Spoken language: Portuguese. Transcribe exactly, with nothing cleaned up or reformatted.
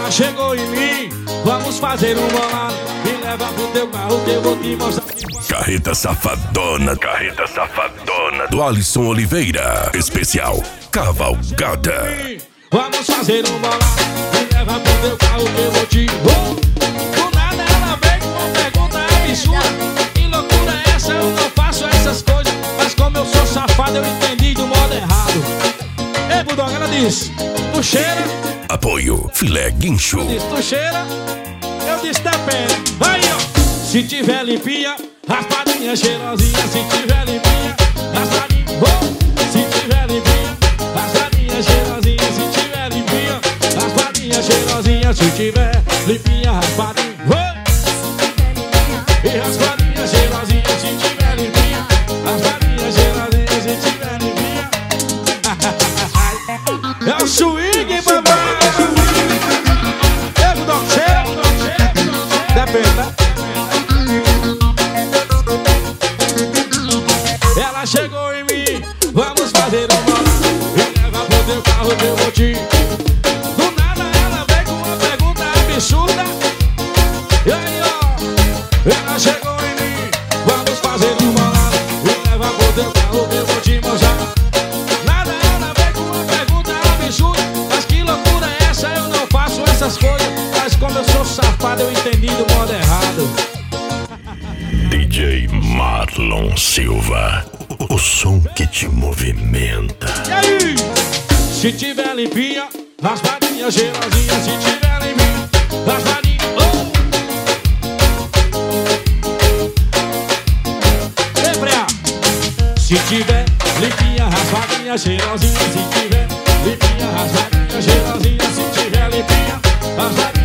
Ela chegou em mim, vamos fazer um bolado. Me leva pro teu carro que eu vou te mostrar. Carreta Safadona, Carreta Safadona do Alisson Oliveira. Especial Cavalgada. Vamos fazer um bolado. Me leva pro teu carro que eu vou te... Oh! Do nada ela vem com uma pergunta absurda. Que loucura é essa? Eu não faço essas coisas. Mas como eu sou safado, eu entendi do modo errado. Ei, Bulldog, ela diz: tu cheira. Apoio Filé Guincho. Eu disse: tu cheira. Eu disse: depende. Aí, ó. Se tiver limpinha, raspadinha cheirosinha. Se tiver limpinha, raspadinha. Oh! Se tiver limpinha, raspadinha cheirosinha. Se tiver limpinha, raspadinha cheirosinha. Se tiver limpinha, raspadinha. Oh! E raspadinha cheirosinha. Se tiver limpinha, raspadinha cheirosinha. Se tiver limpinha. É o swing, papai. É o Doc Cheira. Depende, tá? Ela chegou em mim, vamos fazer um bolado. Me leva pro teu carro que eu vou te... Do nada ela vem com uma pergunta absurda. E aí, ó. Ela chegou em mim, vamos fazer um bolado. Me leva pro teu carro que eu vou te mostrar. Nada ela vem com uma pergunta absurda. Mas que loucura é essa? Eu não faço essas coisas. Mas como eu sou safado, eu entendi do modo errado. D J Marlon Silva, o, o som que te movimenta. E aí? Se tiver limpinha, raspadinha cheirosinha. Se tiver limpinha, raspadinha. Oh! Ei, Freia. Se tiver limpinha, raspadinha cheirosinha. Se tiver limpinha, raspadinha cheirosinha. Se tiver limpinha, raspadinha.